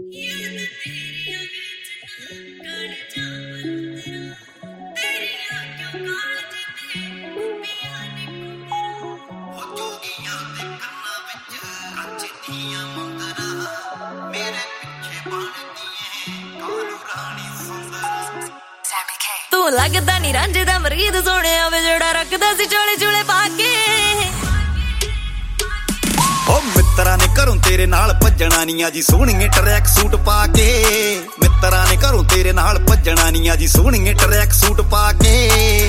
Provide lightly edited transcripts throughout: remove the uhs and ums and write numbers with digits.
ਤੂੰ ਲੱਗਦਾ ਨੀ ਰਾਂਝੇ ਦਾ ਮਰੀਦ ਸੋਹਣਿਆ ਵੇ ਜਿਹੜਾ ਰੱਖਦਾ ਸੀ ਚੋਲੇ ਚੂਲੇ ਪਾ ਕੇ ਓ ਮਿੱਤਰਾਂ ਨੇ ਘਰੋਂ ਤੇਰੇ ਨਾਲ ਭੱਜਣਾ ਨੀ ਆ ਜੀ ਸੋਹਣੀਏ ਟਰੈਕ ਸੂਟ ਪਾ ਕੇ ਮਿੱਤਰਾਂ ਨੇ ਘਰੋਂ ਤੇਰੇ ਨਾਲ ਭੱਜਣਾ ਨੀ ਆ ਜੀ ਸੋਹਣੀਏ ਟਰੈਕ ਸੂਟ ਪਾ ਕੇ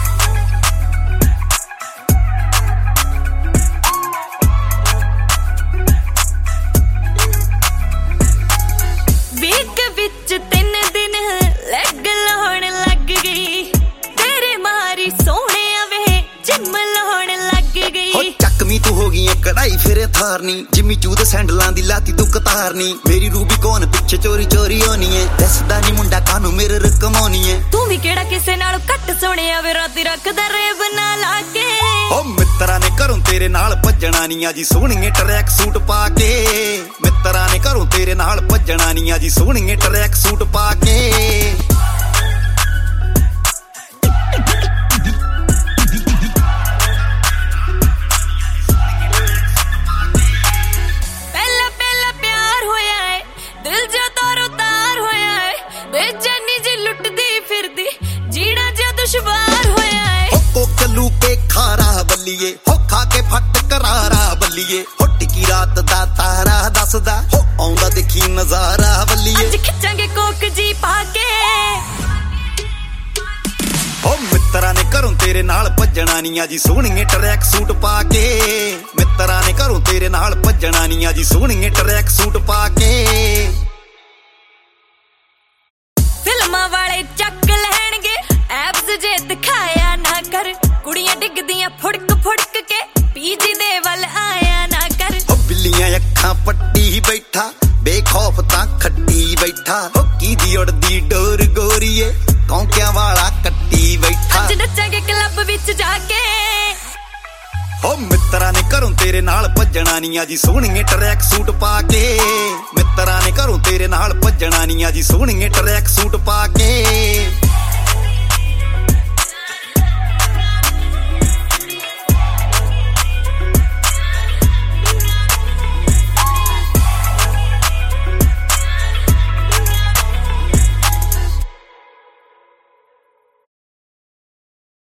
ਵੀਕ ਵਿੱਚ 3 ਦਿਨ ਲੱਗ ਲਾਉਣ ਲੱਗ ਗਈ ਤੇਰੇ ਮਾਰੀ ਸੋਹਣਿਆ ਵੇ ਜਿੰਮ ਲਾਉਣ ਲੱਗ ਗਈ ਹੋ ਚੱਕਵੀਂ ਤੂੰ ਹੋ ਗਈ ਏ ਕਢਾਈ ਫਿਰੇ ਥਾਰਨੀ ਜਿੰਮੀ ਚੂ ਦੇ ਸੈਂਡਲਾਂ ਦੀ ਲਾਤੀ ਤੂੰ ਕਤਾਰਨੀ ਮੇਰੀ ਰੂਬੀ ਕੌਣ ਪਿੱਛੇ ਚੋਰੀ ਚੋਰੀ ਹੋਣੀ ਏ ਦੱਸਦਾ ਨੀ ਮੁੰਡਾ ਕਾਨੂੰ ਮੇਰੇ ਰਕਮਾਉਣੀ ਏ ਤੂੰ ਵੀ ਕਿਹੜਾ ਕਿਸੇ ਨਾਲੋਂ ਘੱਟ ਸੋਹਣਿਆ ਵੇ ਰਾਤੀ ਰੱਖਦਾ ਰੇਬ ਨਾ ਲਾ ਕੇ ਓ ਮਿੱਤਰਾਂ ਨੇ ਘਰੋਂ ਤੇਰੇ ਨਾਲ ਭੱਜਣਾ ਨੀ ਆ ਜੀ ਸੋਹਣੀਏ ਟਰੈਕ ਸੂਟ ਪਾ ਕੇ ਮਿੱਤਰਾਂ ਨੇ ਘਰੋਂ ਤੇਰੇ ਨਾਲ ਭੱਜਣਾ ਨੀ ਆ ਜੀ ਸੋਹਣੀਏ ਟਰੈਕ ਸੂਟ ਪਾ ਕੇ ਦੁਸ਼ਵਾਰ ਹੋਇਆ ਏ ਹੋ ਕਲੂ ਕੇ ਖਾਰਾ ਬੱਲੀਏ ਹੋ ਖਾ ਕੇ ਫੱਟ ਕਰਾਰਾ ਬੱਲੀਏ ਹੋ ਟਿੱਕੀ ਰਾਤ ਦਾ ਤਾਰਾ ਦੱਸਦਾ ਹੋ ਆਉਂਦਾ ਦੇਖੀ ਨਜ਼ਾਰਾ ਬੱਲੀਏ ਅੱਜ ਖਿੱਚਾਂਗੇ ਕੋਕ ਜੀ ਪਾ ਕੇ ਹੋ ਮਿੱਤਰਾਂ ਨੇ ਘਰੋਂ ਤੇਰੇ ਨਾਲ ਭੱਜਣਾ ਨੀ ਆ ਜੀ ਸੋਹਣੀਏ ਟਰੈਕ ਸੂਟ ਪਾ ਕੇ ਮਿੱਤਰਾਂ ਨੇ ਘਰੋਂ ਤੇਰੇ ਨਾਲ ਭੱਜਣਾ ਨੀ ਆ ਜੀ ਸੋਹਣੀਏ ਟਰੈਕ ਸੂਟ ਪਾ ਕੇ ਫਿਲਮਾਂ ਵਾਲੇ ਚੱਕ ਲੈਣਗੇ ਐਬਸ ਜੇ ਦਿਖਾਇਆ ਨਾ ਕਰ ਕੁੜੀਆਂ ਡਿੱਗਦੀਆਂ ਫੁੜਕ ਫੁੜਕ ਕੇ ਪੀਜੀ ਦੇ ਵੱਲ ਆਇਆ ਨਾ ਕਰ ਹੋ ਬਿੱਲੀਆਂ ਅੱਖਾਂ ਪੱਟੀ ਬੈਠਾ ਬੇਖੌਫ ਤਾਂ ਖੱਟੀ ਬੈਠਾ ਹੋ ਕੀ ਦੀ ਉੜਦੀ ਡੋਰ ਗੋਰੀਏ ਕੌਂਕਿਆਂ ਵਾਲਾ ਕੱਟੀ ਬੈਠਾ ਅੱਜ ਨੱਚਾਂਗੇ ਕਲੱਬ ਵਿੱਚ ਜਾ ਕੇ ਹੋ ਮਿੱਤਰਾਂ ਨੇ ਘਰੋਂ ਤੇਰੇ ਨਾਲ ਭੱਜਣਾ ਨੀ ਆ ਜੀ ਸੋਹਣੀਏ ਟਰੈਕ ਸੂਟ ਪਾ ਕੇ ਮਿੱਤਰਾਂ ਨੇ ਘਰੋਂ ਤੇਰੇ ਨਾਲ ਭੱਜਣਾ ਨੀ ਆ ਜੀ ਸੋਹਣੀਏ ਟਰੈਕ ਸੂਟ ਪਾ ਕੇ